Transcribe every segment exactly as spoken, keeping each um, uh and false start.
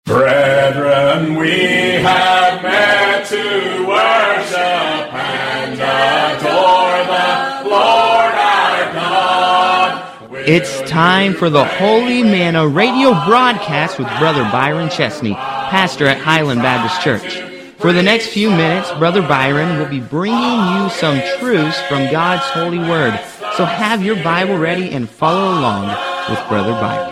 Brethren, we have met to worship and adore the Lord our God. It's time for the Holy Manna radio broadcast with Brother Byron Chesney, pastor at Highland Baptist Church. For the next few minutes, Brother Byron will be bringing you some truths from God's holy word. So have your Bible ready and follow along with Brother Byron.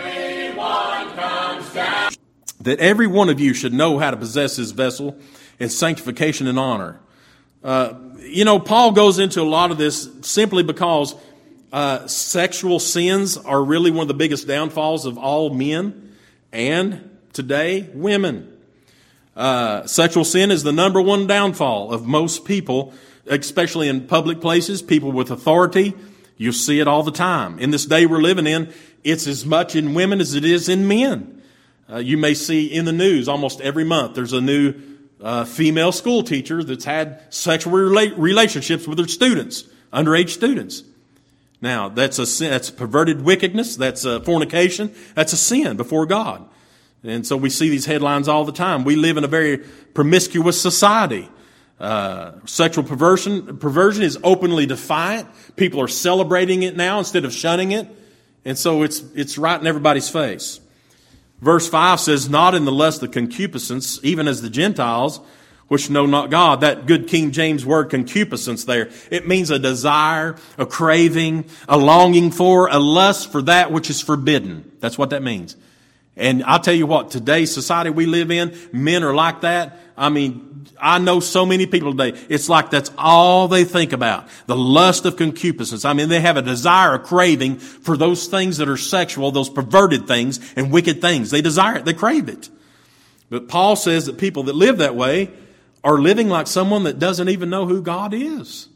That every one of you should know how to possess his vessel in sanctification and honor. Uh, you know, Paul goes into a lot of this simply because uh, sexual sins are really one of the biggest downfalls of all men and today women. Uh, sexual sin is the number one downfall of most people, especially in public places, people with authority. You see it all the time. In this day we're living in, it's as much in women as it is in men. Uh, you may see in the news almost every month there's a new uh, female school teacher that's had sexual rela- relationships with her students, underage students. Now, that's a sin, that's perverted wickedness, that's a fornication, that's a sin before God. And so we see these headlines all the time. We live in a very promiscuous society. Uh, sexual perversion, perversion is openly defiant. People are celebrating it now instead of shunning it. And so it's, it's right in everybody's face. Verse five says, not in the lust of concupiscence, even as the Gentiles, which know not God. That good King James word concupiscence there, it means a desire, a craving, a longing for, a lust for that which is forbidden. That's what that means. And I'll tell you what, today's society we live in, men are like that. I mean, I know so many people today, it's like that's all they think about. The lust of concupiscence. I mean, they have a desire, a craving for those things that are sexual, those perverted things and wicked things. They desire it. They crave it. But Paul says that people that live that way are living like someone that doesn't even know who God is.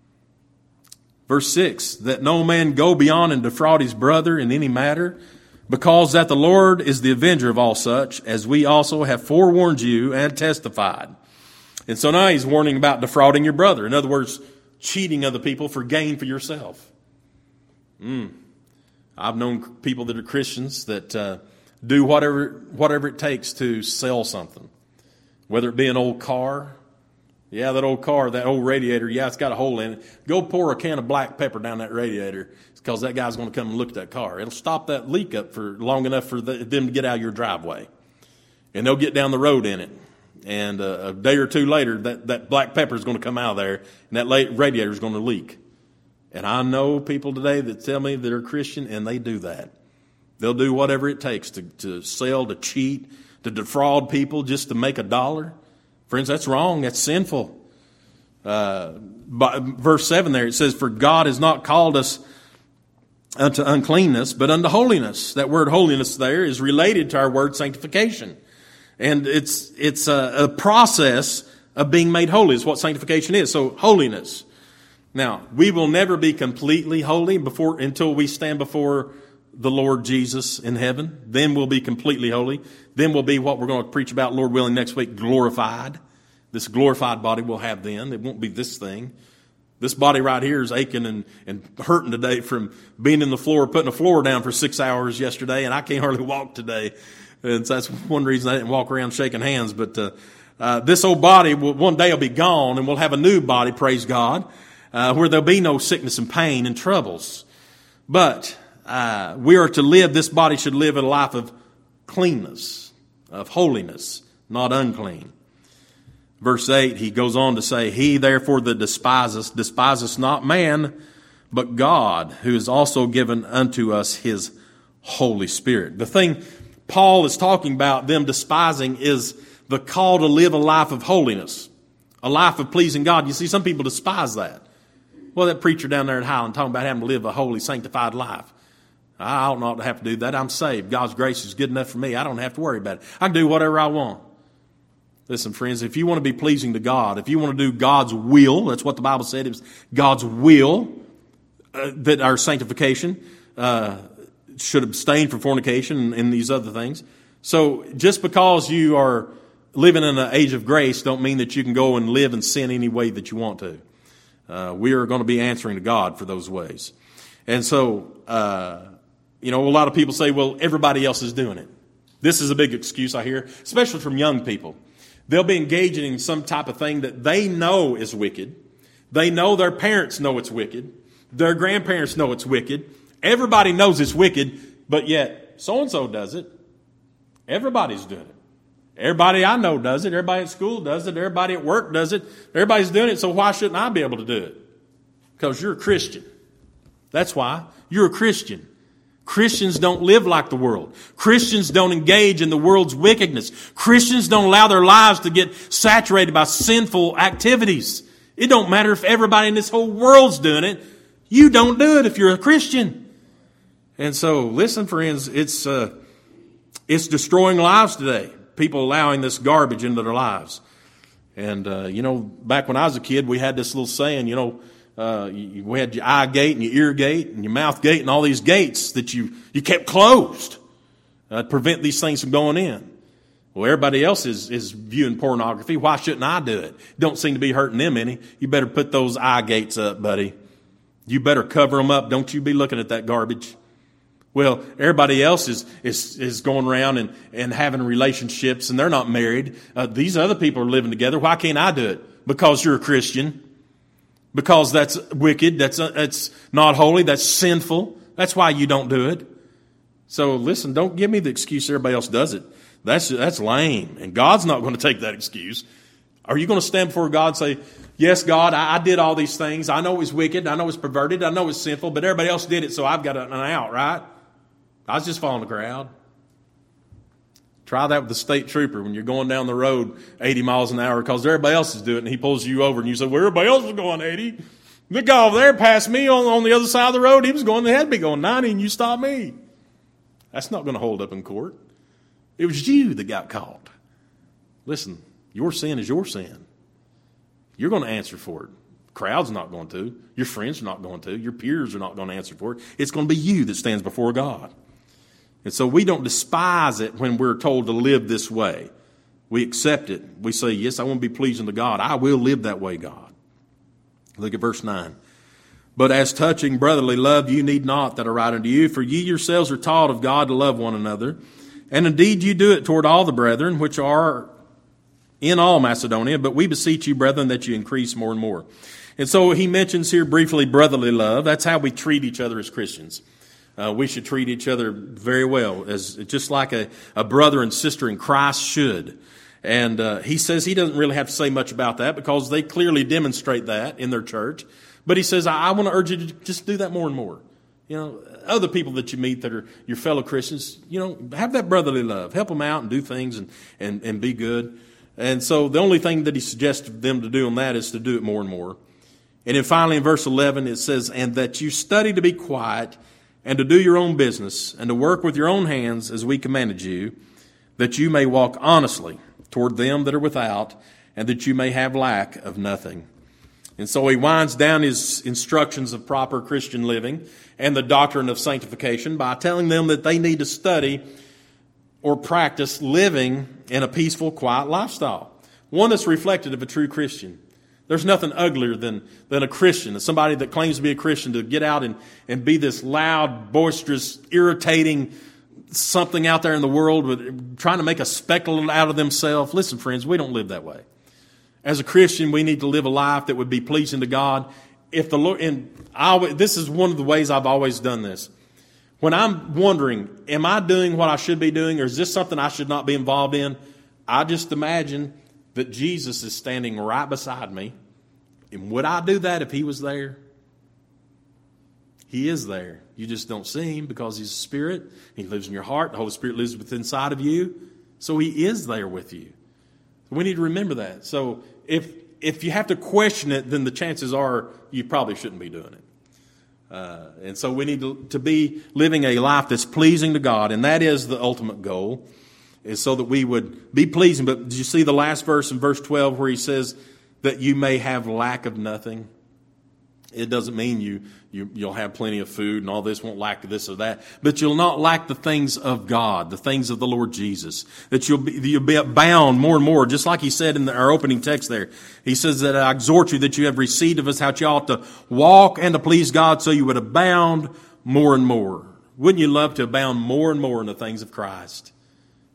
Verse six, that no man go beyond and defraud his brother in any matter, because that the Lord is the avenger of all such, as we also have forewarned you and testified. And so now he's warning about defrauding your brother. In other words, cheating other people for gain for yourself. Mm. I've known people that are Christians that uh, do whatever whatever it takes to sell something. Whether it be an old car. Yeah, that old car, that old radiator, yeah, it's got a hole in it. Go pour a can of black pepper down that radiator because that guy's going to come and look at that car. It'll stop that leak up for long enough for the, them to get out of your driveway. And they'll get down the road in it. And uh, a day or two later, that, that black pepper is going to come out of there, and that radiator is going to leak. And I know people today that tell me they're Christian, and they do that. They'll do whatever it takes to, to sell, to cheat, to defraud people just to make a dollar. Friends, that's wrong. That's sinful. Uh, by, verse seven there, it says, for God has not called us unto uncleanness, but unto holiness. That word holiness there is related to our word sanctification. And it's it's a, a process of being made holy is what sanctification is. So holiness. Now, we will never be completely holy before until we stand before the Lord Jesus in heaven. Then we'll be completely holy. Then we'll be what we're going to preach about, Lord willing, next week, glorified. This glorified body we'll have then. It won't be this thing. This body right here is aching and, and hurting today from being in the floor, putting the floor down for six hours yesterday, and I can't hardly walk today. And so that's one reason I didn't walk around shaking hands. But uh, uh, this old body, will, one day will be gone, and we'll have a new body, praise God, uh, where there'll be no sickness and pain and troubles. But uh, we are to live, this body should live a life of cleanness, of holiness, not unclean. Verse eight, he goes on to say, he therefore that despiseth, despiseth not man, but God, who has also given unto us his Holy Spirit. The thing Paul is talking about them despising is the call to live a life of holiness, a life of pleasing God. You see, some people despise that. Well, that preacher down there at Highland talking about having to live a holy, sanctified life. I don't not have to do that. I'm saved. God's grace is good enough for me. I don't have to worry about it. I can do whatever I want. Listen, friends, if you want to be pleasing to God, if you want to do God's will, that's what the Bible said, it was God's will, uh, that our sanctification uh, should abstain from fornication and, and these other things. So just because you are living in an age of grace don't mean that you can go and live and sin any way that you want to. Uh, we are going to be answering to God for those ways. And so, uh, you know, a lot of people say, well, everybody else is doing it. This is a big excuse I hear, especially from young people. They'll be engaging in some type of thing that they know is wicked. They know their parents know it's wicked. Their grandparents know it's wicked. Everybody knows it's wicked, but yet so-and-so does it. Everybody's doing it. Everybody I know does it. Everybody at school does it. Everybody at work does it. Everybody's doing it, so why shouldn't I be able to do it? Because you're a Christian. That's why. You're a Christian. Christians don't live like the world. Christians don't engage in the world's wickedness. Christians don't allow their lives to get saturated by sinful activities. It don't matter if everybody in this whole world's doing it. You don't do it if you're a Christian. And so, listen, friends, it's uh, it's destroying lives today. People allowing this garbage into their lives. And, uh, you know, back when I was a kid, we had this little saying, you know, uh, you, we had your eye gate and your ear gate and your mouth gate and all these gates that you, you kept closed uh, to prevent these things from going in. Well, everybody else is, is viewing pornography. Why shouldn't I do it? Don't seem to be hurting them any. You better put those eye gates up, buddy. You better cover them up. Don't you be looking at that garbage. Well, everybody else is is is going around and, and having relationships, and they're not married. Uh, these other people are living together. Why can't I do it? Because you're a Christian. Because that's wicked. That's uh, that's not holy. That's sinful. That's why you don't do it. So listen, don't give me the excuse everybody else does it. That's that's lame, and God's not going to take that excuse. Are you going to stand before God and say, yes, God, I, I did all these things. I know it's wicked. I know it's perverted. I know it's sinful, but everybody else did it, so I've got an out, right? I was just following the crowd. Try that with the state trooper when you're going down the road eighty miles an hour because everybody else is doing it, and he pulls you over, and you say, well, everybody else was going eighty. The guy over there passed me on, on the other side of the road. He was going, they had to be going ninety, and you stopped me. That's not going to hold up in court. It was you that got caught. Listen, your sin is your sin. You're going to answer for it. The crowd's not going to. Your friends are not going to. Your peers are not going to answer for it. It's going to be you that stands before God. And so we don't despise it when we're told to live this way. We accept it. We say, yes, I want to be pleasing to God. I will live that way, God. Look at verse nine. But as touching brotherly love, you need not that I write unto you, for ye yourselves are taught of God to love one another. And indeed you do it toward all the brethren, which are in all Macedonia. But we beseech you, brethren, that you increase more and more. And so he mentions here briefly brotherly love. That's how we treat each other as Christians. Uh, we should treat each other very well, as just like a, a brother and sister in Christ should. And uh, he says he doesn't really have to say much about that because they clearly demonstrate that in their church. But he says, I, I want to urge you to just do that more and more. You know, other people that you meet that are your fellow Christians, you know, have that brotherly love. Help them out and do things and, and, and be good. And so the only thing that he suggested them to do on that is to do it more and more. And then finally in verse eleven it says, and that you study to be quiet and to do your own business, and to work with your own hands as we commanded you, that you may walk honestly toward them that are without, and that you may have lack of nothing. And so he winds down his instructions of proper Christian living and the doctrine of sanctification by telling them that they need to study or practice living in a peaceful, quiet lifestyle, one that's reflective of a true Christian. There's nothing uglier than, than a Christian, somebody that claims to be a Christian, to get out and, and be this loud, boisterous, irritating something out there in the world with trying to make a spectacle out of themselves. Listen, friends, we don't live that way. As a Christian, we need to live a life that would be pleasing to God. If the Lord, and I, this is one of the ways I've always done this. When I'm wondering, am I doing what I should be doing, or is this something I should not be involved in? I just imagine that Jesus is standing right beside me. And would I do that if he was there? He is there. You just don't see him because he's a spirit. He lives in your heart. The Holy Spirit lives within inside of you. So he is there with you. We need to remember that. So if if you have to question it, then the chances are you probably shouldn't be doing it. Uh, and so we need to, to be living a life that's pleasing to God, and that is the ultimate goal, is so that we would be pleasing. But did you see the last verse in verse twelve where he says that you may have lack of nothing? It doesn't mean you, you, you'll have plenty of food and all this, won't lack this or that. But you'll not lack the things of God, the things of the Lord Jesus. That you'll be, you'll be abound more and more, just like he said in the, our opening text there. He says that I exhort you that you have received of us how you ought to walk and to please God, so you would abound more and more. Wouldn't you love to abound more and more in the things of Christ?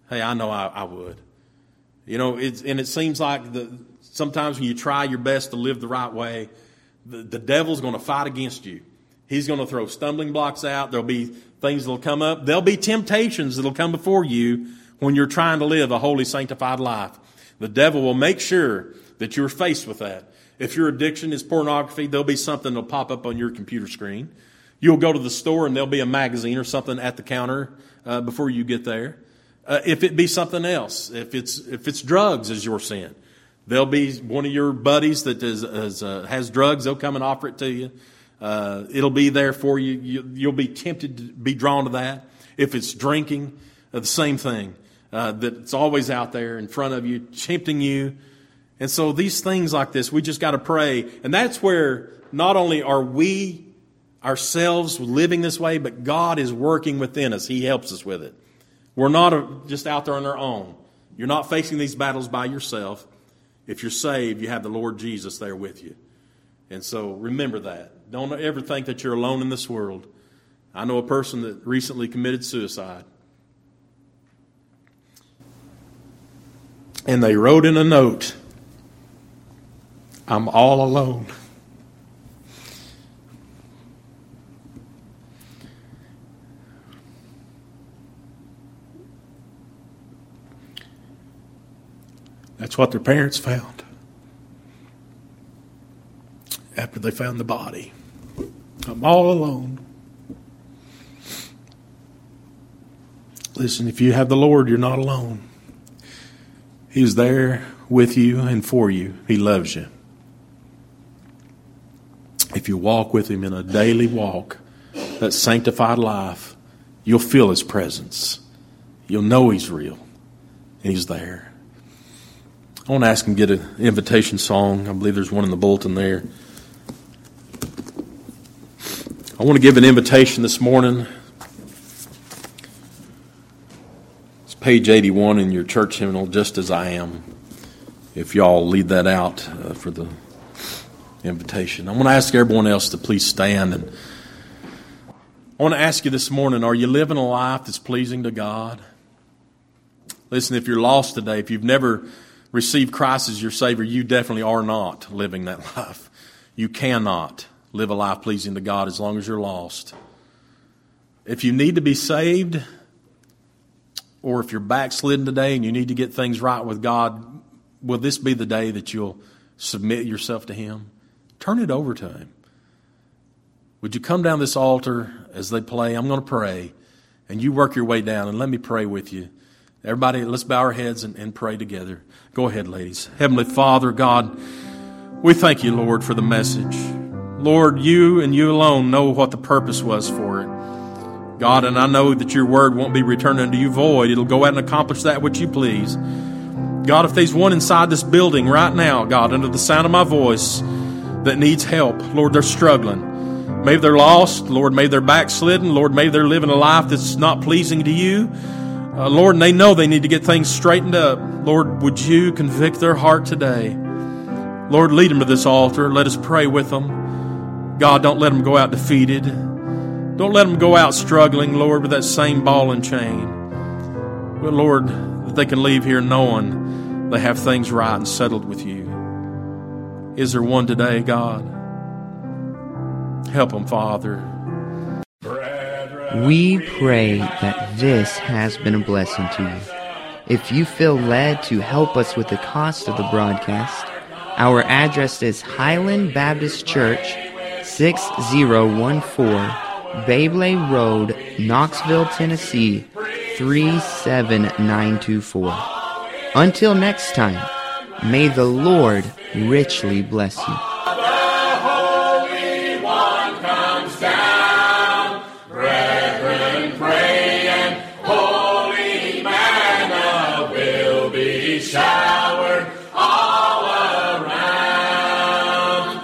Hey, I know I, I would. You know, it's, and it seems like the, sometimes when you try your best to live the right way, the, the devil's going to fight against you. He's going to throw stumbling blocks out. There'll be things that'll come up. There'll be temptations that'll come before you when you're trying to live a holy, sanctified life. The devil will make sure that you're faced with that. If your addiction is pornography, there'll be something that'll pop up on your computer screen. You'll go to the store and there'll be a magazine or something at the counter uh, before you get there. Uh, if it be something else, if it's if it's drugs is your sin, there'll be one of your buddies that is, is, uh, has drugs. They'll come and offer it to you. Uh, it'll be there for you. you. You'll be tempted to be drawn to that. If it's drinking, uh, the same thing. Uh, that it's always out there in front of you, tempting you. And so these things like this, we just got to pray. And that's where not only are we ourselves living this way, but God is working within us. He helps us with it. We're not just out there on our own. You're not facing these battles by yourself. If you're saved, you have the Lord Jesus there with you. And so remember that. Don't ever think that you're alone in this world. I know a person that recently committed suicide. And they wrote in a note, "I'm all alone." That's what their parents found after they found the body. I'm all alone. Listen, if you have the Lord, you're not alone. He's there with you and for you. He loves you. If you walk with Him in a daily walk, that sanctified life, you'll feel His presence. You'll know He's real and He's there. I want to ask him to get an invitation song. I believe there's one in the bulletin there. I want to give an invitation this morning. It's page eighty-one in your church hymnal, "Just As I Am." If y'all lead that out uh, for the invitation. I want to ask everyone else to please stand. And I want to ask you this morning, are you living a life that's pleasing to God? Listen, if you're lost today, if you've never received Christ as your Savior, you definitely are not living that life. You cannot live a life pleasing to God as long as you're lost. If you need to be saved, or if you're backslidden today and you need to get things right with God, will this be the day that you'll submit yourself to Him? Turn it over to Him. Would you come down this altar as they play? I'm going to pray, and you work your way down, and let me pray with you. Everybody, let's bow our heads and, and pray together. Go ahead, ladies. Heavenly Father, God, we thank you, Lord, for the message. Lord, you and you alone know what the purpose was for it. God, and I know that your word won't be returned unto you void. It'll go out and accomplish that which you please. God, if there's one inside this building right now, God, under the sound of my voice, that needs help, Lord, they're struggling. Maybe they're lost. Lord, maybe they're backslidden. Lord, maybe they're living a life that's not pleasing to you. Uh, Lord, and they know they need to get things straightened up. Lord, would you convict their heart today? Lord, lead them to this altar. Let us pray with them. God, don't let them go out defeated. Don't let them go out struggling, Lord, with that same ball and chain. But Lord, that they can leave here knowing they have things right and settled with you. Is there one today, God? Help them, Father. We pray that this has been a blessing to you. If you feel led to help us with the cost of the broadcast, our address is Highland Baptist Church, six oh one four Babley Road, Knoxville, Tennessee, three seven nine two four. Until next time, may the Lord richly bless you. Shine.